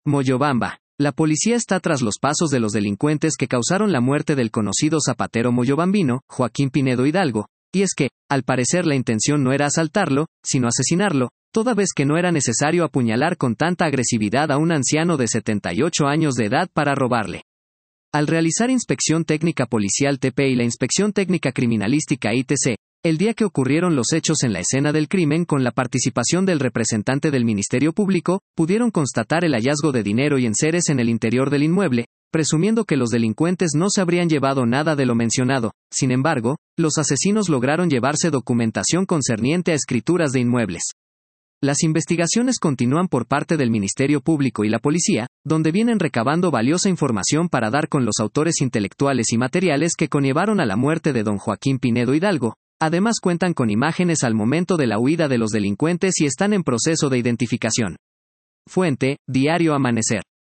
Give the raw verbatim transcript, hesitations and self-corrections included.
Moyobamba. La policía está tras los pasos de los delincuentes que causaron la muerte del conocido zapatero moyobambino, Joaquín Pinedo Hidalgo, y es que, al parecer la intención no era asaltarlo, sino asesinarlo, toda vez que no era necesario apuñalar con tanta agresividad a un anciano de setenta y ocho años de edad para robarle. Al realizar inspección técnica policial T P y la inspección técnica criminalística I T C, el día que ocurrieron los hechos en la escena del crimen con la participación del representante del Ministerio Público, pudieron constatar el hallazgo de dinero y enseres en el interior del inmueble, presumiendo que los delincuentes no se habrían llevado nada de lo mencionado. Sin embargo, los asesinos lograron llevarse documentación concerniente a escrituras de inmuebles. Las investigaciones continúan por parte del Ministerio Público y la policía, donde vienen recabando valiosa información para dar con los autores intelectuales y materiales que conllevaron a la muerte de don Joaquín Pinedo Hidalgo. Además cuentan con imágenes al momento de la huida de los delincuentes y están en proceso de identificación. Fuente: Diario Amanecer.